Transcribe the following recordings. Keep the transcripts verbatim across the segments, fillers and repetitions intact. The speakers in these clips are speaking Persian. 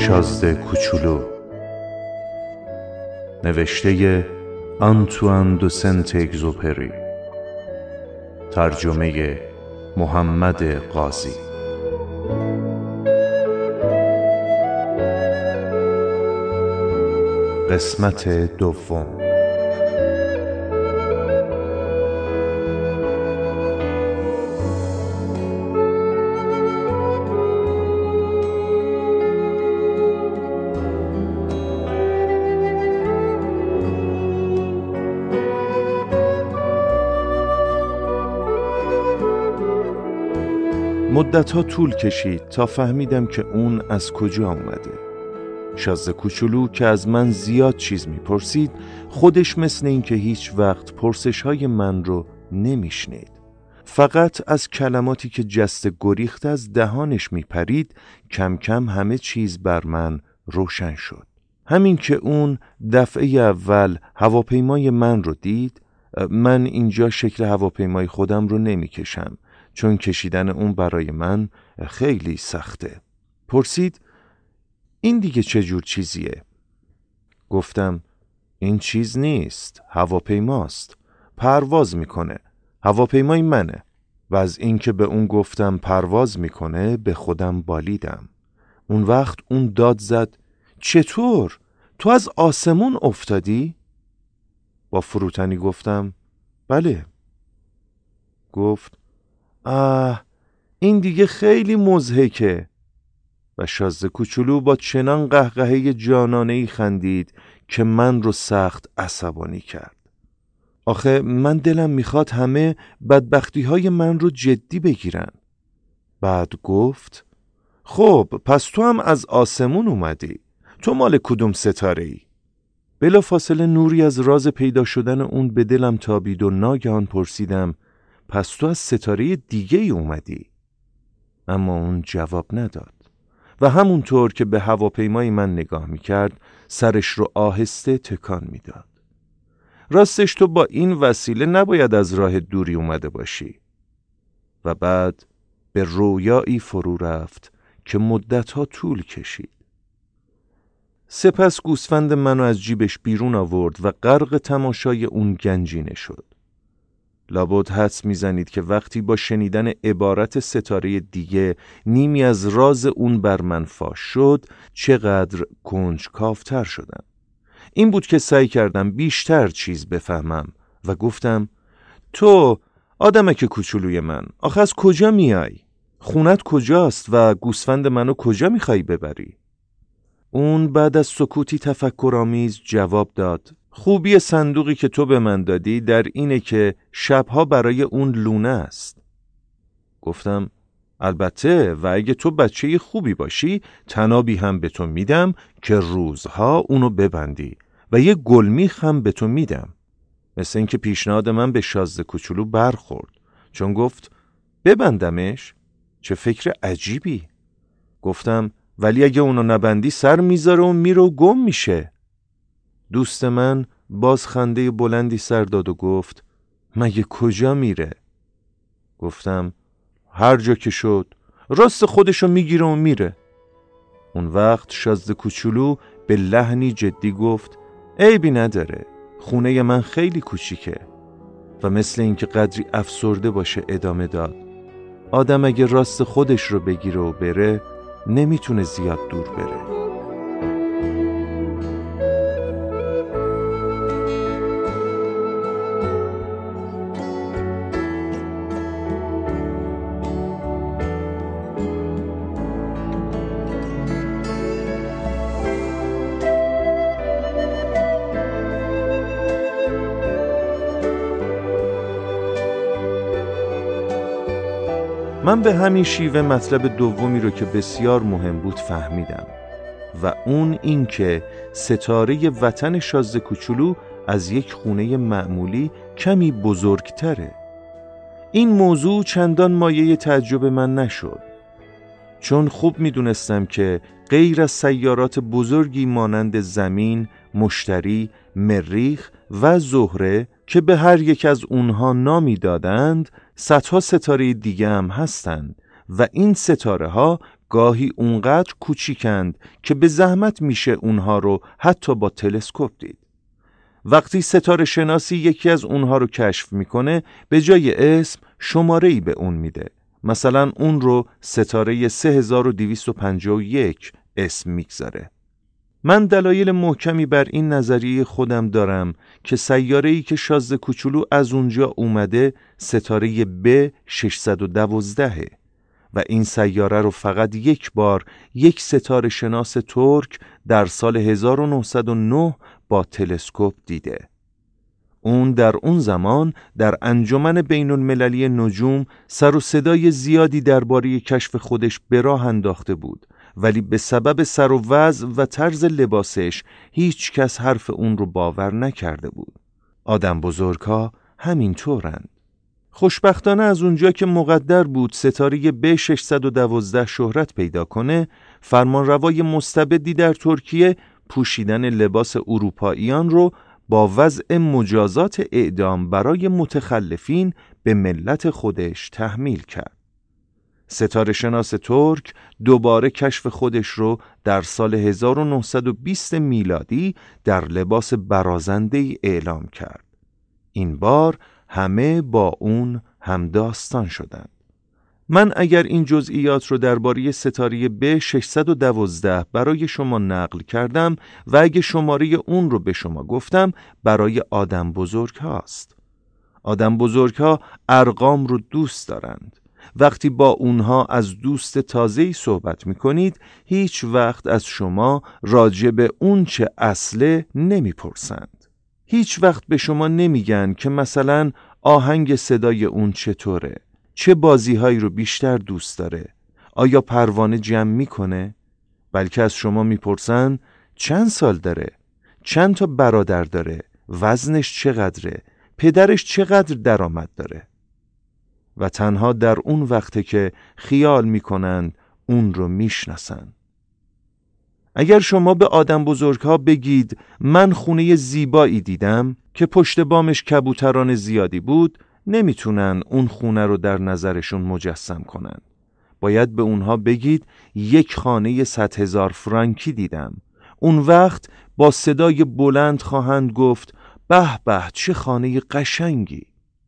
شازده کوچولو، نوشته آنتوان دو سنت اگزوپری، ترجمه محمد قاضی. قسمت دوم. مدت‌ها طول کشید تا فهمیدم که اون از کجا اومده. شازده کوچولو که از من زیاد چیز میپرسید، خودش مثل این که هیچ وقت پرسش‌های من رو نمیشنید. فقط از کلماتی که جست گریخت از دهانش میپرید کم کم همه چیز بر من روشن شد. همین که اون دفعه اول هواپیمای من رو دید، من اینجا شکل هواپیمای خودم رو نمیکشم چون کشیدن اون برای من خیلی سخته. پرسید این دیگه چه جور چیزیه؟ گفتم این چیز نیست، هواپیماست، پرواز میکنه، هواپیمای منه. و از اینکه به اون گفتم پرواز میکنه به خودم بالیدم. اون وقت اون داد زد چطور؟ تو از آسمون افتادی؟ با فروتنی گفتم بله. گفت آه این دیگه خیلی مضحکه. و شازده کوچولو با چنان قهقهه جانانه‌ای خندید که من رو سخت عصبانی کرد. آخه من دلم میخواد همه بدبختی‌های من رو جدی بگیرن. بعد گفت خب پس تو هم از آسمون اومدی. تو مال کدوم ستاره‌ای؟ بلا فاصله نوری از راز پیدا شدن اون به دلم تابید و ناگهان پرسیدم پس تو از ستاره دیگه ای اومدی؟ اما اون جواب نداد و همونطور که به هواپیمای من نگاه میکرد سرش رو آهسته تکان میداد. راستش تو با این وسیله نباید از راه دوری اومده باشی. و بعد به رویایی فرو رفت که مدتها طول کشید. سپس گوسفند منو از جیبش بیرون آورد و غرق تماشای اون گنجینه شد. لابد حدس میزنید که وقتی با شنیدن عبارت ستاره دیگه نیمی از راز اون بر من فاش شد چقدر کنجکاوتر شدم. این بود که سعی کردم بیشتر چیز بفهمم و گفتم تو آدمک کوچولوی من آخه از کجا میای؟ خونت کجاست و گوسفند منو کجا میخوای ببری؟ اون بعد از سکوتی تفکرآمیز جواب داد خوبی صندوقی که تو به من دادی در اینه که شبها برای اون لونه است. گفتم البته و اگه تو بچه خوبی باشی تنابی هم به تو میدم که روزها اونو ببندی و یه گلمیخ هم به تو میدم. مثل اینکه پیشنهاد من به شازده کوچولو برخورد چون گفت ببندمش؟ چه فکر عجیبی. گفتم ولی اگه اونو نبندی سر میذاره و میره و گم میشه. دوست من باز خنده بلندی سر داد و گفت مگه کجا میره؟ گفتم هر جا که شد، راست خودشو میگیره و میره. اون وقت شازده کوچولو به لحنی جدی گفت عیبی نداره، خونه من خیلی کوچیکه. و مثل اینکه قدری افسرده باشه ادامه داد آدم اگه راست خودش رو بگیره و بره نمیتونه زیاد دور بره. من به همین شیوه مطلب دومی رو که بسیار مهم بود فهمیدم و اون این که ستاره وطن شازده کوچولو از یک خونه معمولی کمی بزرگتره. این موضوع چندان مایه تعجب من نشد چون خوب میدونستم که غیر از سیارات بزرگی مانند زمین، مشتری، مریخ و زهره که به هر یک از اونها نامی دادند صدها ستاره دیگه هم هستند و این ستاره ها گاهی اونقدر کوچیکند که به زحمت میشه اونها رو حتی با تلسکوپ دید. وقتی ستاره شناسی یکی از اونها رو کشف میکنه، به جای اسم شماره‌ای به اون میده. مثلا اون رو ستاره سه هزار و دویست و پنجاه و یک اسم میگذاره. من دلایل محکمی بر این نظریه خودم دارم که سیاره‌ای که شاذ کوچولو از اونجا اومده ستاره ب ششصد و دوازده و این سیاره رو فقط یک بار یک ستاره شناس ترک در سال هزار و نهصد و نه با تلسکوپ دیده. اون در اون زمان در انجمن بین المللی نجوم سر و صدای زیادی درباره کشف خودش به راه انداخته بود، ولی به سبب سر و وضع و طرز لباسش هیچ کس حرف اون رو باور نکرده بود. آدم بزرگها همین طورند. خوشبختانه از اونجا که مقدر بود ستاره ب ششصد و دوازده شهرت پیدا کنه، فرمانروای مستبدی در ترکیه پوشیدن لباس اروپاییان رو با وضع مجازات اعدام برای متخلفین به ملت خودش تحمیل کرد. ستاره شناس ترک دوباره کشف خودش رو در سال هزار و نهصد و بیست میلادی در لباس برازنده‌ای اعلام کرد. این بار همه با اون همداستان شدند. من اگر این جزئیات رو درباره ستاره ب ششصد و دوازده برای شما نقل کردم و اگه شماره اون رو به شما گفتم، برای آدم بزرگ هاست. آدم بزرگ ها ارقام رو دوست دارند. وقتی با اونها از دوست تازه‌ای صحبت می‌کنید، هیچ وقت از شما راجع به اون چه اصله نمی‌پرسند. هیچ وقت به شما نمیگن که مثلا آهنگ صدای اون چطوره، چه بازی‌هایی رو بیشتر دوست داره، آیا پروانه جمع می‌کنه، بلکه از شما می‌پرسن چند سال داره، چند تا برادر داره، وزنش چقدره، پدرش چقدر درآمد داره. و تنها در اون وقته که خیال میکنن اون رو میشناسن. اگر شما به آدم بزرگها بگید من خونه زیبایی دیدم که پشت بامش کبوتران زیادی بود، نمیتونن اون خونه رو در نظرشون مجسم کنن. باید به اونها بگید یک خانه صد هزار فرانکی دیدم. اون وقت با صدای بلند خواهند گفت به به چه خانه قشنگی.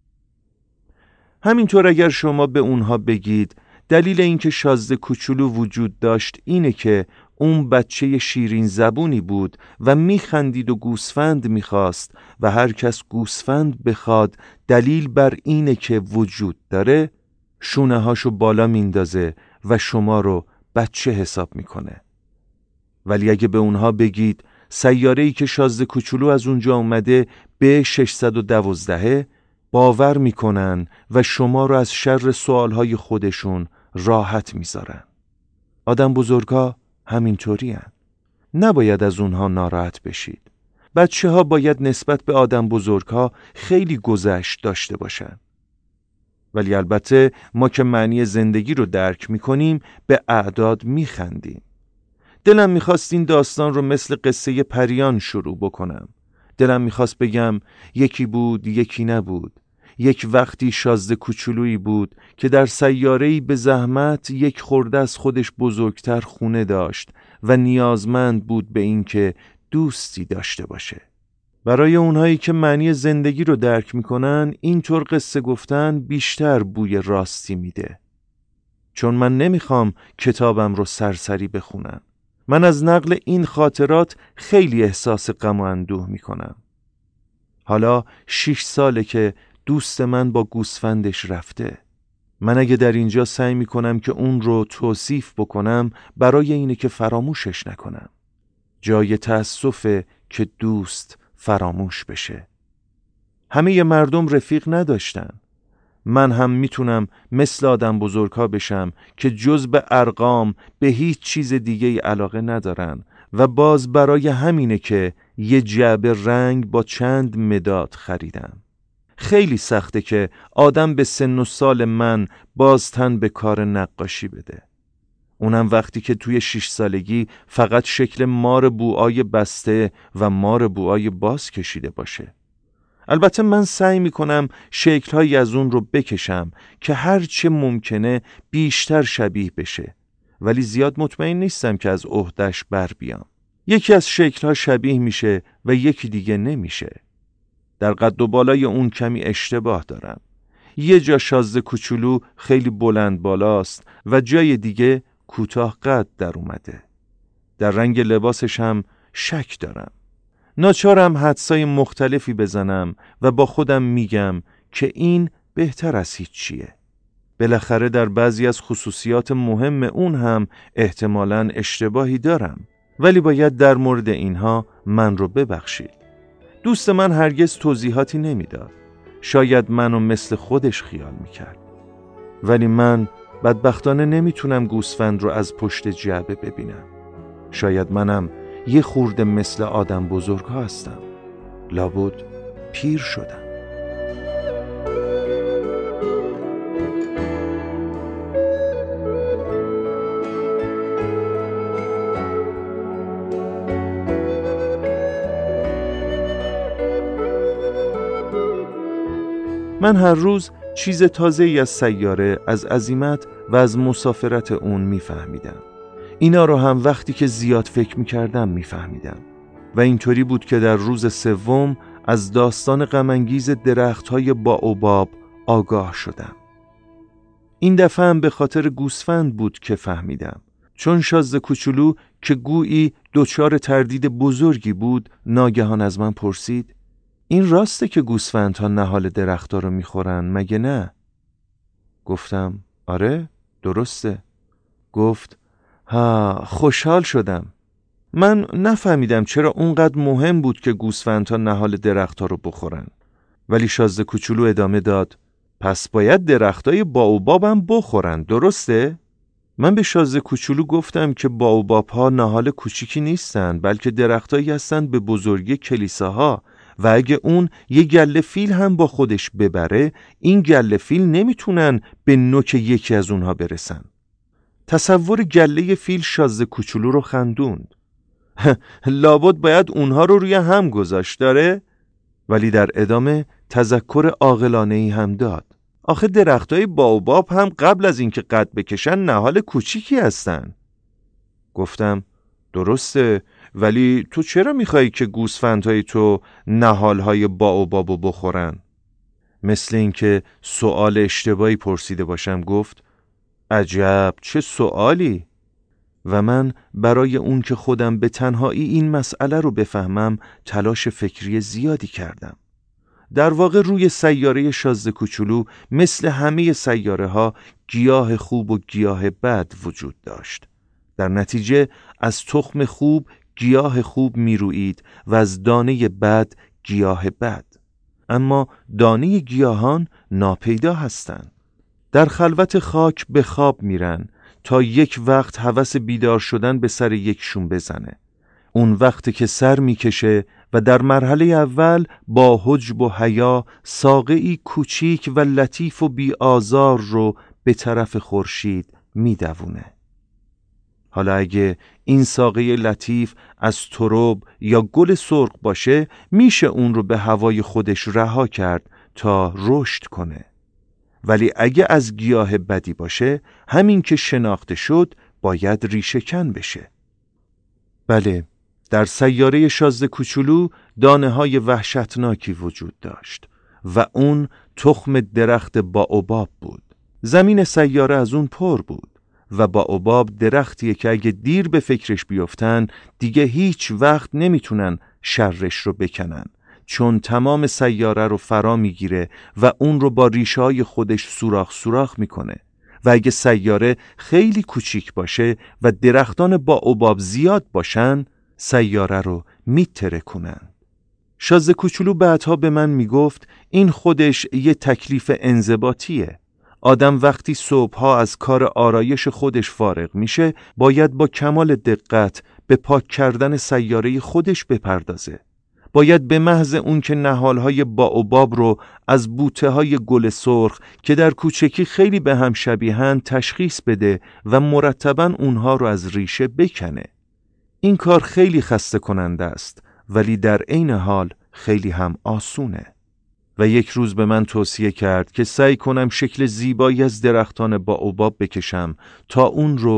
همینطور اگر شما به اونها بگید دلیل اینکه شازده کوچولو وجود داشت اینه که اون بچه شیرین زبونی بود و میخندید و گوسفند میخواست و هر کس گوسفند بخواد دلیل بر اینه که وجود داره، شونه هاشو بالا میندازه و شما رو بچه حساب میکنه. ولی اگه به اونها بگید سیاره‌ای که شازده کوچولو از اونجا اومده به ششصد و دوازده، باور میکنن و شما رو از شر سوالهای خودشون راحت میذارن. آدم بزرگا همینطوری هن. نباید از اونها ناراحت بشید. بچه ها باید نسبت به آدم بزرگا خیلی گذشت داشته باشن. ولی البته ما که معنی زندگی رو درک میکنیم به اعداد میخندیم. دلم میخواست این داستان رو مثل قصه پریان شروع بکنم. دلم میخواست بگم یکی بود یکی نبود. یک وقتی شازده کوچولویی بود که در سیاره‌ای به زحمت یک خورده از خودش بزرگتر خونه داشت و نیازمند بود به این که دوستی داشته باشه. برای اونهایی که معنی زندگی رو درک میکنن اینطور قصه گفتن بیشتر بوی راستی میده. چون من نمیخوام کتابم رو سرسری بخونم. من از نقل این خاطرات خیلی احساس غم و اندوه میکنم. حالا شش ساله که دوست من با گوسفندش رفته. من اگه در اینجا سعی میکنم که اون رو توصیف بکنم برای اینه که فراموشش نکنم. جای تأسفه که دوست فراموش بشه. همه ی مردم رفیق نداشتن. من هم میتونم مثل آدم بزرگها بشم که جز به ارقام به هیچ چیز دیگه ای علاقه ندارن و باز برای همینه که یه جعبه رنگ با چند مداد خریدم. خیلی سخته که آدم به سن و سال من باز تن به کار نقاشی بده. اونم وقتی که توی شش سالگی فقط شکل مار بوآی بسته و مار بوآی باز کشیده باشه. البته من سعی میکنم شکل‌هایی از اون رو بکشم که هر چه ممکنه بیشتر شبیه بشه ولی زیاد مطمئن نیستم که از عهده‌اش بر بیام. یکی از شکل‌ها شبیه میشه و یکی دیگه نمیشه. در قد و بالای اون کمی اشتباه دارم. یه جا شازده کوچولو خیلی بلند بالاست و جای دیگه کوتاه قد در اومده. در رنگ لباسش هم شک دارم. ناچارم حدسای مختلفی بزنم و با خودم میگم که این بهتر از هیچ چیه. بالاخره در بعضی از خصوصیات مهم اون هم احتمالاً اشتباهی دارم، ولی باید در مورد اینها من رو ببخشید. دوست من هرگز توضیحاتی نمیداد. شاید منو مثل خودش خیال میکرد. ولی من بدبختانه نمیتونم گوسفند رو از پشت جعبه ببینم. شاید منم یه خورده مثل آدم بزرگ ها هستم. لابد پیر شدم. من هر روز چیز تازه‌ای از سیاره، از عظمت و از مسافرت اون میفهمیدم. اینا رو هم وقتی که زیاد فکر میکردم میفهمیدم. و اینطوری بود که در روز سوم از داستان غم‌انگیز درخت‌های باوباب آگاه شدم. این دفعه هم به خاطر گوسفند بود که فهمیدم. چون شازده کوچولو که گویی دچار تردید بزرگی بود، ناگهان از من پرسید: این راسته که گوسفندها نهال درخت‌ها رو میخورن مگه نه؟ گفتم آره درسته. گفت ها، خوشحال شدم. من نفهمیدم چرا اونقدر مهم بود که گوسفندها نهال درخت‌ها رو بخورن. ولی شازده کوچولو ادامه داد: پس باید درختای باوباب هم بخورن، درسته؟ من به شازده کوچولو گفتم که باوباب‌ها نهال کوچیکی نیستن، بلکه درختایی هستن به بزرگی کلیساها و اگه اون یه گله فیل هم با خودش ببره، این گله فیل نمیتونن به نوک یکی از اونها برسن. تصور گله فیل شازده کوچولو رو خندوند. لابد باید اونها رو روی هم گذاشت داره؟ ولی در ادامه تذکر عاقلانه‌ای هم داد. آخه درختای باوباب هم قبل از اینکه قد بکشن نهال کوچیکی هستن. گفتم درسته، ولی تو چرا میخوایی که گوسفندهای تو نهالهای باوبابو بخورن؟ مثل اینکه سوال اشتباهی پرسیده باشم گفت: عجب چه سوالی؟ و من برای اون که خودم به تنهایی این مسئله رو بفهمم تلاش فکری زیادی کردم. در واقع روی سیاره شازده کوچولو مثل همه سیاره ها گیاه خوب و گیاه بد وجود داشت. در نتیجه از تخم خوب گیاه خوب می روید و از دانه بد گیاه بد. اما دانه گیاهان ناپیدا هستند. در خلوت خاک به خواب میرن تا یک وقت هوس بیدار شدن به سر یکشون بزنه. اون وقت که سر میکشه و در مرحله اول با حجب و حیا ساقه‌ای کوچیک و لطیف و بی آزار رو به طرف خورشید میدوونه. حالا اگه این ساقه لطیف از ترب یا گل سرخ باشه، میشه اون رو به هوای خودش رها کرد تا رشد کنه. ولی اگه از گیاه بدی باشه، همین که شناخته شد باید ریشه کن بشه. بله، در سیاره شازده کوچولو دانه های وحشتناکی وجود داشت و اون تخم درخت باوباب بود. زمین سیاره از اون پر بود و باوباب درختیه که اگه دیر به فکرش بیفتن دیگه هیچ وقت نمیتونن شرش رو بکنن، چون تمام سیاره رو فرا میگیره و اون رو با ریشه‌های خودش سوراخ سوراخ میکنه و اگه سیاره خیلی کوچیک باشه و درختان باوباب زیاد باشن، سیاره رو میترکونن. شازده کوچولو بعدها به من میگفت این خودش یه تکلیف انضباطیه. آدم وقتی صبحها از کار آرایش خودش فارغ میشه، باید با کمال دقت به پاک کردن سیاره خودش بپردازه. باید به محض اون که نهالهای باوباب رو از بوته‌های گل سرخ که در کوچکی خیلی به هم شبیهن تشخیص بده و مرتباً اونها رو از ریشه بکنه. این کار خیلی خسته کننده است، ولی در عین حال خیلی هم آسونه. و یک روز به من توصیه کرد که سعی کنم شکل زیبایی از درختان باوباب بکشم تا اون رو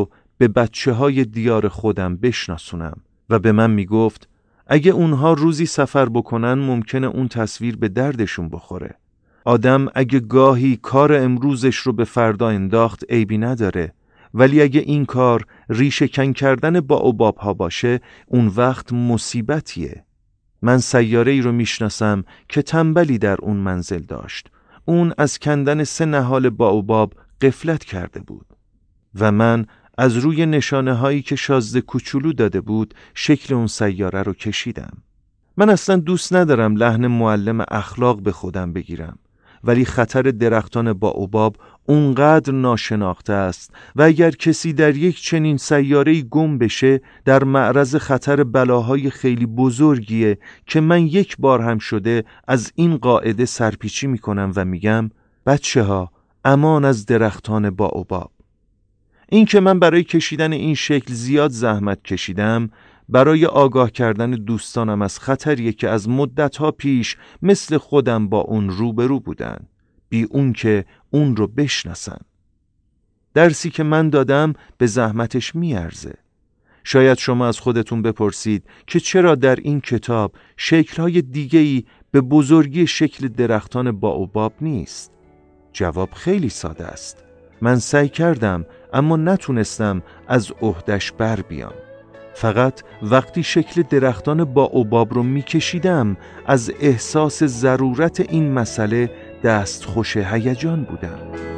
به بچه های دیار خودم بشناسونم و به من میگفت اگه اونها روزی سفر بکنن ممکنه اون تصویر به دردشون بخوره. آدم اگه گاهی کار امروزش رو به فردا انداخت عیبی نداره، ولی اگه این کار ریشه کن کردن بائوباب ها باشه اون وقت مصیبتیه. من سیاره ای رو میشناسم که تنبلی در اون منزل داشت. اون از کندن سه نهال بائوباب غفلت کرده بود و من از روی نشانه هایی که شازده کوچولو داده بود شکل اون سیاره رو کشیدم. من اصلا دوست ندارم لحن معلم اخلاق به خودم بگیرم، ولی خطر درختان بائوباب اونقدر ناشناخته است و اگر کسی در یک چنین سیاره‌ای گم بشه در معرض خطر بلاهای خیلی بزرگیه که من یک بار هم شده از این قاعده سرپیچی میکنم و میگم بچه ها امان از درختان بائوباب. این که من برای کشیدن این شکل زیاد زحمت کشیدم برای آگاه کردن دوستانم از خطریه که از مدتها پیش مثل خودم با اون روبرو بودن، بی اون که اون رو بشناسن. درسی که من دادم به زحمتش میارزه. شاید شما از خودتون بپرسید که چرا در این کتاب شکل‌های دیگه‌ای به بزرگی شکل درختان بائوباب نیست؟ جواب خیلی ساده است. من سعی کردم اما نتونستم از عهده‌اش بر بیام. فقط وقتی شکل درختان بائوباب رو میکشیدم از احساس ضرورت این مسئله دستخوش هیجان بودم.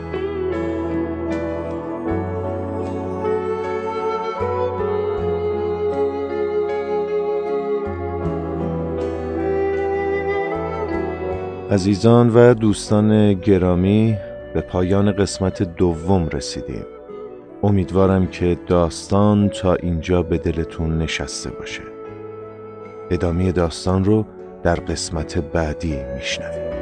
عزیزان و دوستان گرامی، به پایان قسمت دوم رسیدیم. امیدوارم که داستان تا اینجا به دلتون نشسته باشه. ادامه داستان رو در قسمت بعدی میشنویم.